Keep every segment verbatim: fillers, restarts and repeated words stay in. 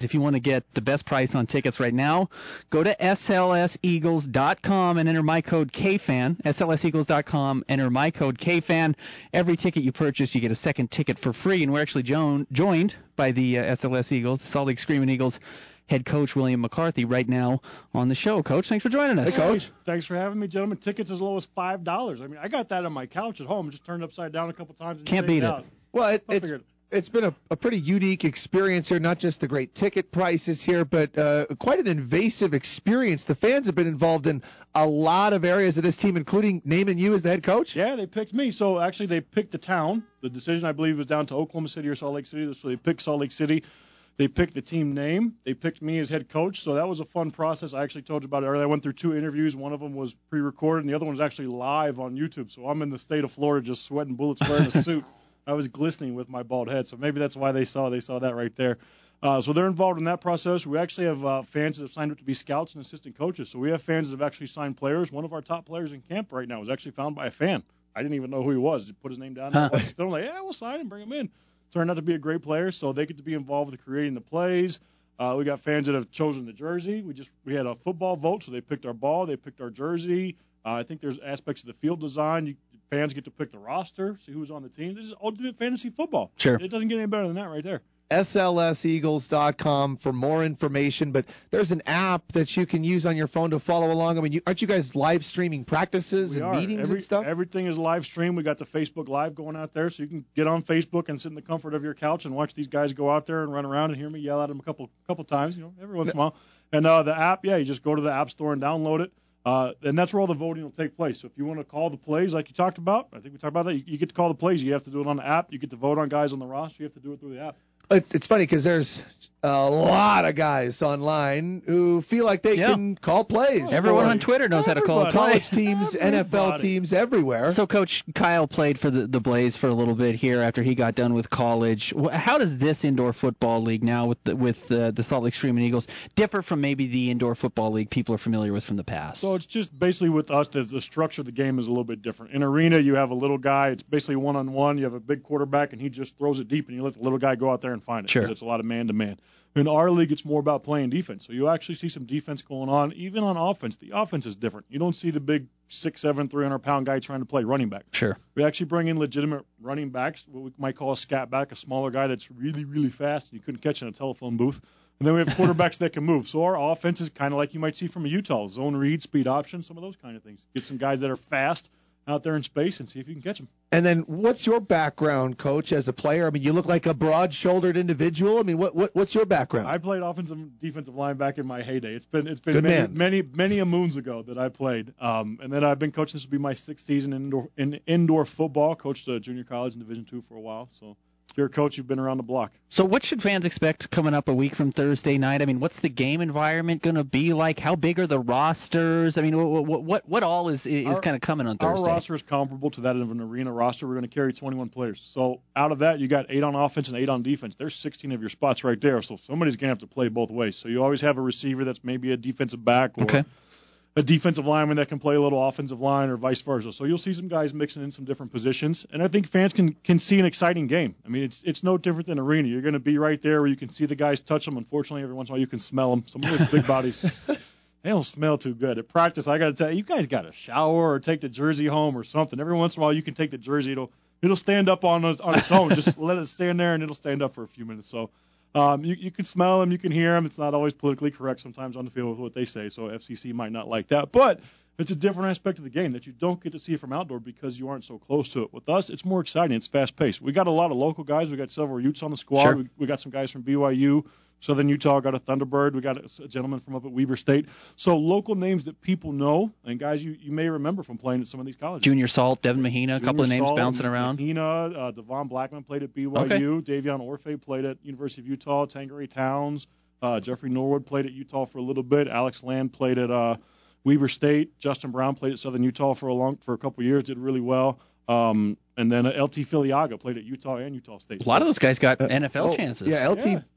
If you want to get the best price on tickets right now, go to S L S Eagles dot com and enter my code K Fan. S L S Eagles dot com, enter my code K Fan. Every ticket you purchase, you get a second ticket for free. And we're actually jo- joined by the uh, S L S Eagles, the Salt Lake Screaming Eagles head coach William McCarthy, right now on the show. Coach, thanks for joining us. Hey, Coach. Thanks for having me, gentlemen. Tickets as low as five dollars. I mean, I got that on my couch at home, just turned upside down a couple times. And Can't beat it. out. Well, it, it's it's been a, a pretty unique experience here, not just the great ticket prices here, but uh, quite an invasive experience. The fans have been involved in a lot of areas of this team, including naming you as the head coach. Yeah, they picked me. So, actually, they picked the town. The decision, I believe, was down to Oklahoma City or Salt Lake City, so they picked Salt Lake City. They picked the team name. They picked me as head coach, so that was a fun process. I actually told you about it earlier. I went through two interviews. One of them was pre-recorded, and the other one was actually live on YouTube. So I'm in the state of Florida just sweating bullets wearing a suit. I was glistening with my bald head, so maybe that's why they saw they saw that right there. Uh, so they're involved in that process. We actually have uh, fans that have signed up to be scouts and assistant coaches. So we have fans that have actually signed players. One of our top players in camp right now was actually found by a fan. I didn't even know who he was. Just put his name down there. Huh. I'm like, yeah, we'll sign him, bring him in. Turned out to be a great player, so they get to be involved with creating the plays. Uh, we got fans that have chosen the jersey. We just we had a football vote, so they picked our ball, they picked our jersey. Uh, I think there's aspects of the field design. You, fans get to pick the roster, see who's on the team. This is ultimate fantasy football. Sure. It doesn't get any better than that right there. S L S Eagles dot com for more information, but there's an app that you can use on your phone to follow along. I mean, you, aren't you guys live streaming practices we and are. meetings Every, and stuff? Everything is live streamed. We got the Facebook Live going out there, so you can get on Facebook and sit in the comfort of your couch and watch these guys go out there and run around and hear me yell at them a couple couple times, you know, every once in a while. And uh, the app, yeah, you just go to the App Store and download it. Uh, and that's where all the voting will take place. So if you want to call the plays like you talked about, I think we talked about that, you, you get to call the plays. You have to do it on the app. You get to vote on guys on the roster. You have to do it through the app. It's funny because there's a lot of guys online who feel like they yeah. can call plays. Everyone on Twitter knows Everybody. how to call a play. College teams, Everybody. N F L teams, everywhere. So, Coach, Kyle played for the, the Blaze for a little bit here after he got done with college. How does this indoor football league now with the, with uh, the Salt Lake Screaming Eagles differ from maybe the indoor football league people are familiar with from the past? So it's just basically with us, the, the structure of the game is a little bit different. In arena, you have a little guy. It's basically one-on-one. You have a big quarterback, and he just throws it deep, and you let the little guy go out there and find it. Sure. It's a lot of man-to-man. In our league, it's more about playing defense. So you actually see some defense going on. Even on offense, the offense is different. You don't see the big six seven, three hundred pound guy trying to play running back. Sure. We actually bring in legitimate running backs, what we might call a scat back, a smaller guy that's really, really fast. You couldn't catch in a telephone booth. And then we have quarterbacks that can move. So our offense is kind of like you might see from a Utah, zone read, speed option, some of those kind of things. Get some guys that are fast out there in space and see if you can catch them. And then what's your background, Coach, as a player? I mean, you look like a broad-shouldered individual. I mean, what, what what's your background? I played offensive and defensive line back in my heyday. It's been it's been Good many, man. many many a moons ago that I played. Um, and then I've been coaching. This will be my sixth season in indoor in indoor football. Coached uh, junior college and Division two for a while. So if you're a coach, you've been around the block. So what should fans expect coming up a week from Thursday night? I mean, what's the game environment going to be like? How big are the rosters? I mean, what what what, what all is is kind of coming on Thursday? Our roster is comparable to that of an arena roster. We're going to carry twenty-one players. So out of that, you got eight on offense and eight on defense. There's sixteen of your spots right there. So somebody's going to have to play both ways. So you always have a receiver that's maybe a defensive back or okay. a defensive lineman that can play a little offensive line or vice versa. So you'll see some guys mixing in some different positions. And I think fans can, can see an exciting game. I mean, it's it's no different than arena. You're going to be right there where you can see the guys touch them. Unfortunately, every once in a while you can smell them. Some of those big bodies, they don't smell too good. At practice, I got to tell you, you guys got to shower or take the jersey home or something. Every once in a while you can take the jersey. It'll it'll stand up on its, on its own. Just let it stand there and it'll stand up for a few minutes. So Um, you, you can smell them, you can hear them. It's not always politically correct sometimes on the field with what they say, so F C C might not like that. But it's a different aspect of the game that you don't get to see from outdoor because you aren't so close to it. With us, it's more exciting. It's fast-paced. We got a lot of local guys. We got several Utes on the squad. Sure. We, we got some guys from B Y U. Southern Utah got a Thunderbird. We got a, a gentleman from up at Weber State. So local names that people know and guys you, you may remember from playing at some of these colleges. Junior Salt, Devin Mahina, a couple of names Salt, bouncing around. Mahina, uh, Devon Blackman played at B Y U. Okay. Davion Orfe played at University of Utah. Tangeray Towns. Uh, Jeffrey Norwood played at Utah for a little bit. Alex Land played at uh, Weber State. Justin Brown played at Southern Utah for a long for a couple of years. Did really well. Um, and then uh, L T Filiaga played at Utah and Utah State. A lot of those guys got uh, N F L oh, chances. Yeah, L T Yeah.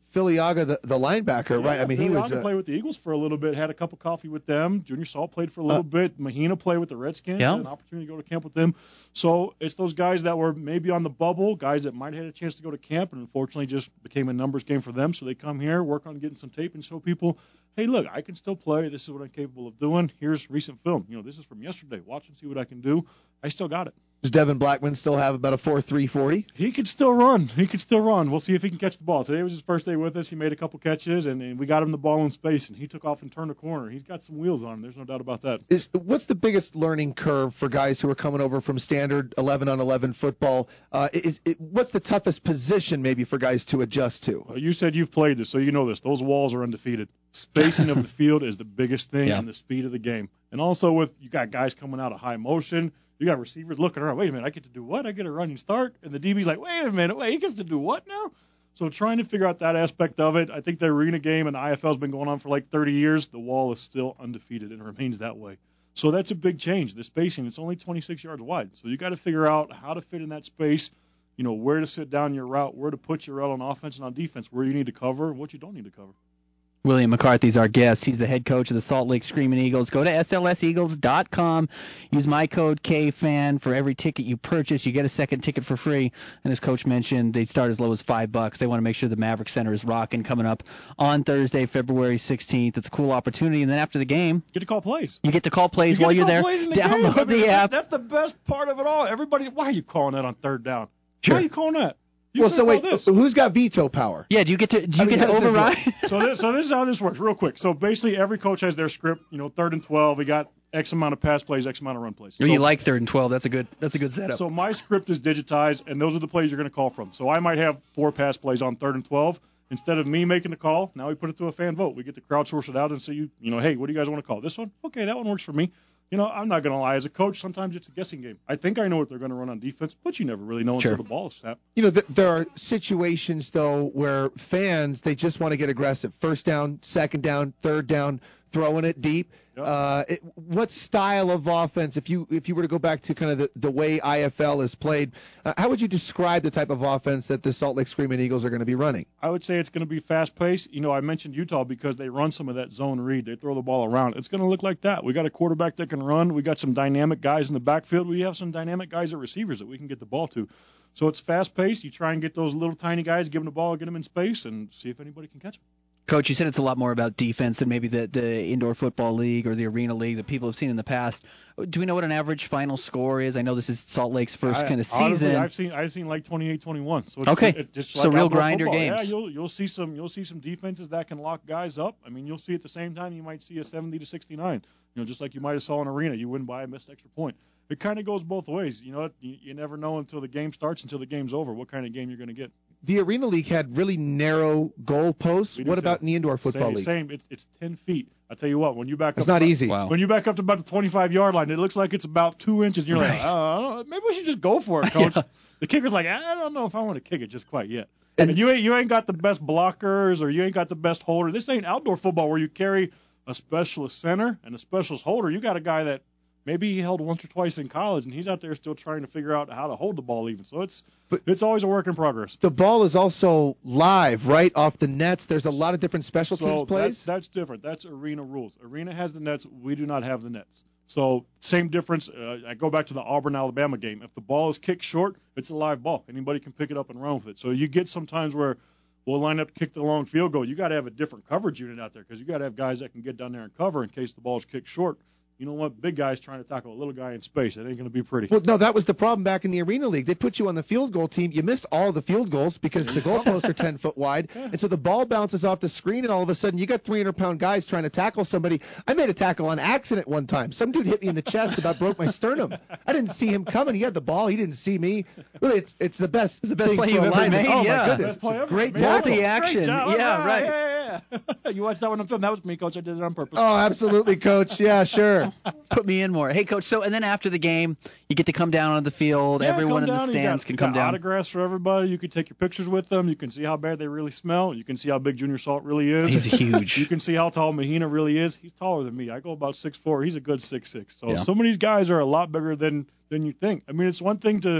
Filiaga, the, the linebacker, Yeah, right? I mean, he was. Uh, played with the Eagles for a little bit, had a cup of coffee with them. Junior Salt played for a little uh, bit. Mahina played with the Redskins. Yeah. Had an opportunity to go to camp with them. So it's those guys that were maybe on the bubble, guys that might have had a chance to go to camp, and unfortunately just became a numbers game for them. So they come here, work on getting some tape, and show people, hey, look, I can still play. This is what I'm capable of doing. Here's recent film. You know, this is from yesterday. Watch and see what I can do. I still got it. Does Devin Blackman still have about a four three forty? He could still run. He could still run. We'll see if he can catch the ball. Today was his first day with us. He made a couple catches, and, and we got him the ball in space, and he took off and turned the corner. He's got some wheels on him. There's no doubt about that. Is, what's the biggest learning curve for guys who are coming over from standard eleven on eleven football? Uh, is it, what's the toughest position maybe for guys to adjust to? Uh, you said you've played this, so you know this. Those walls are undefeated. Spacing of the field is the biggest thing, yeah. and the speed of the game. And also with you got guys coming out of high motion. You got receivers looking around. Wait a minute, I get to do what? I get a running start? And the D B's like, wait a minute, wait, he gets to do what now? So trying to figure out that aspect of it. I think the arena game and the I F L has been going on for like thirty years. The wall is still undefeated and remains that way. So that's a big change. The spacing, it's only twenty-six yards wide. So you got to figure out how to fit in that space, you know, where to sit down your route, where to put your route on offense and on defense, where you need to cover and what you don't need to cover. William McCarthy's our guest. He's the head coach of the Salt Lake Screaming Eagles. Go to S L S Eagles dot com. Use my code K F A N. For every ticket you purchase, you get a second ticket for free. And as Coach mentioned, they start as low as five bucks. They want to make sure the Maverick Center is rocking coming up on Thursday, February sixteenth. It's a cool opportunity. And then after the game, you get to call plays. You get to call plays you while you're there. The Download I mean, the app. That's the best part of it all. Everybody, why are you calling that on third down? Sure. Why are you calling that? You well, so wait, this. who's got veto power? Yeah, do you get to do you I mean, get to override? so this, so this is how this works, real quick. So basically, every coach has their script. You know, third and twelve, we got X amount of pass plays, X amount of run plays. Oh, so, you like third and twelve? That's a good that's a good setup. So my script is digitized, and those are the plays you're going to call from. So I might have four pass plays on third and twelve. Instead of me making the call, now we put it to a fan vote. We get to crowdsource it out and say, you, you know, hey, what do you guys want to call? This one? Okay, that one works for me. You know, I'm not going to lie. As a coach, sometimes it's a guessing game. I think I know what they're going to run on defense, but you never really know sure. until the ball is snapped. You know, th- there are situations, though, where fans, they just want to get aggressive. First down, second down, third down, throwing it deep. Yep. Uh, it, what style of offense, if you if you were to go back to kind of the, the way I F L is played, uh, how would you describe the type of offense that the Salt Lake Screaming Eagles are going to be running? I would say it's going to be fast-paced. You know, I mentioned Utah because they run some of that zone read. They throw the ball around. It's going to look like that. We got a quarterback that can run. We got some dynamic guys in the backfield. We have some dynamic guys at receivers that we can get the ball to. So it's fast-paced. You try and get those little tiny guys, give them the ball, get them in space, and see if anybody can catch them. Coach, you said it's a lot more about defense than maybe the, the indoor football league or the arena league that people have seen in the past. Do we know what an average final score is? I know this is Salt Lake's first I, kind of honestly, season. I've seen I've seen like twenty-eight twenty-one. So it's, okay, it, just so like real outdoor grinder football. games. Yeah, you'll you'll see some you'll see some defenses that can lock guys up. I mean, you'll see at the same time you might see a seventy to sixty-nine. You know, just like you might have saw in arena, you win by a missed extra point. It kind of goes both ways. You know, you, you never know until the game starts, until the game's over, what kind of game you're going to get. The Arena League had really narrow goalposts. What about in the indoor football same, league? Same. It's it's ten feet. I tell you what, when you back it's up, not about, easy. Wow. When you back up to about the twenty-five yard line, it looks like it's about two inches. And you're right. like, oh, maybe we should just go for it, coach. yeah. The kicker's like, I don't know if I want to kick it just quite yet. And, and you ain't you ain't got the best blockers or you ain't got the best holder. This ain't outdoor football where you carry a specialist center and a specialist holder. You got a guy that maybe he held once or twice in college, and he's out there still trying to figure out how to hold the ball even. So it's but it's always a work in progress. The ball is also live, right, off the nets. There's a lot of different special so teams plays. That's, that's different. That's arena rules. Arena has the nets. We do not have the nets. So same difference. Uh, I go back to the Auburn-Alabama game. If the ball is kicked short, it's a live ball. Anybody can pick it up and run with it. So you get sometimes where we'll line up to kick the long field goal. You got to have a different coverage unit out there because you got to have guys that can get down there and cover in case the ball is kicked short. You know what? Big guy's trying to tackle a little guy in space. It ain't going to be pretty. Well, no, that was the problem back in the Arena League. They put you on the field goal team. You missed all the field goals because the goalposts are ten foot wide. Yeah. And so the ball bounces off the screen, and all of a sudden you got three hundred pound guys trying to tackle somebody. I made a tackle on accident one time. Some dude hit me in the chest, about broke my sternum. I didn't see him coming. He had the ball. He didn't see me. Really, it's it's the best. It's the best thing play for you've ever alignment. made. Oh, yeah. my goodness. Best play ever. Great Made tackle. Multi-action. Great job. Yeah, right. right. Yeah, yeah, yeah. You watched that one on film. That was me, Coach. I did it on purpose. Oh, absolutely, Coach. Yeah, sure. Put me in more. Hey, Coach, so and then after the game, you get to come down on the field. Yeah, Everyone in the down. stands got, can come got down. Autographs for everybody. You can take your pictures with them. You can see how bad they really smell. You can see how big Junior Salt really is. He's huge. You can see how tall Mahina really is. He's taller than me. I go about six foot four. He's a good six foot six. So yeah. some of these guys are a lot bigger than than you think. I mean, it's one thing to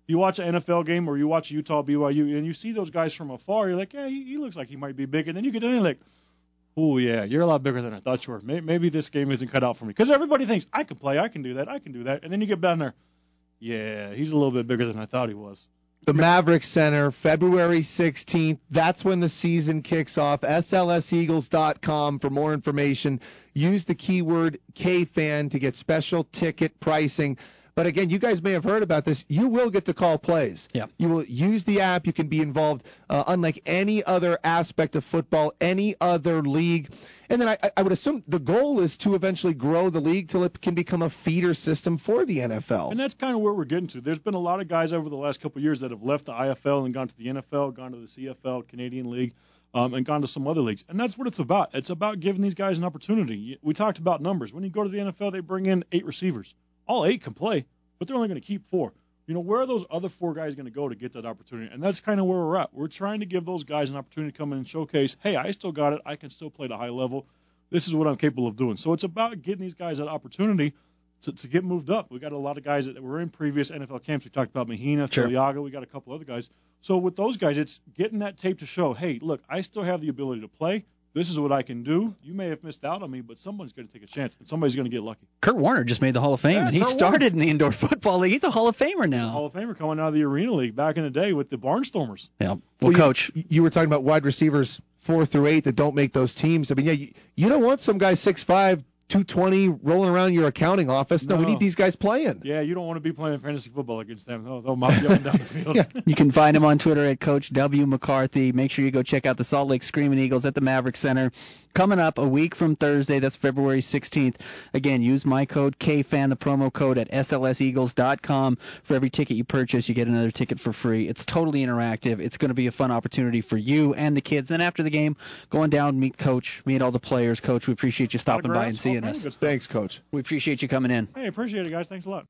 You watch an N F L game or you watch Utah B Y U, and you see those guys from afar. You're like, yeah, he, he looks like he might be big. And then you get in and you're like, oh, yeah, you're a lot bigger than I thought you were. Maybe, maybe this game isn't cut out for me. Because everybody thinks, I can play, I can do that, I can do that. And then you get down there, yeah, he's a little bit bigger than I thought he was. The Mavericks Center, February sixteenth. That's when the season kicks off. S L S Eagles dot com for more information. Use the keyword K fan to get special ticket pricing. But again, you guys may have heard about this. You will get to call plays. Yeah. You will use the app. You can be involved, uh, unlike any other aspect of football, any other league. And then I, I would assume the goal is to eventually grow the league till it can become a feeder system for the N F L. And that's kind of where we're getting to. There's been a lot of guys over the last couple of years that have left the I F L and gone to the N F L, gone to the C F L, Canadian League, um, and gone to some other leagues. And that's what it's about. It's about giving these guys an opportunity. We talked about numbers. When you go to the N F L, they bring in eight receivers. All eight can play, but they're only going to keep four. You know, where are those other four guys going to go to get that opportunity? And that's kind of where we're at. We're trying to give those guys an opportunity to come in and showcase, hey, I still got it. I can still play at a high level. This is what I'm capable of doing. So it's about getting these guys that opportunity to, to get moved up. We got a lot of guys that were in previous N F L camps. We talked about Mahina, Sure. Filiaga. We got a couple other guys. So with those guys, it's getting that tape to show, hey, look, I still have the ability to play. This is what I can do. You may have missed out on me, but someone's going to take a chance, and somebody's going to get lucky. Kurt Warner just made the Hall of Fame, Yeah, and he Kurt started in the Indoor Football League. He's a Hall of Famer now. Hall of Famer coming out of the Arena League back in the day with the Barnstormers. Yeah. Well, Well, you- Coach, you, were talking about wide receivers four through eight that don't make those teams. I mean, yeah, you, you don't want some guy six five, two twenty rolling around your accounting office. No, we No. need these guys playing. Yeah, you don't want to be playing fantasy football against them. They'll, they'll mop you up and down the field. Yeah. you can find him on Twitter at Coach W. McCarthy. Make sure you go check out the Salt Lake Screaming Eagles at the Maverick Center. Coming up a week from Thursday, that's February sixteenth. Again, use my code K F A N, the promo code at S L S Eagles dot com. For every ticket you purchase, you get another ticket for free. It's totally interactive. It's going to be a fun opportunity for you and the kids. Then after the game, going down, meet Coach, meet all the players. Coach, we appreciate you stopping by and Autographs, all seeing kinds us. of good stuff. Thanks, Coach. We appreciate you coming in. Hey, appreciate it, guys. Thanks a lot.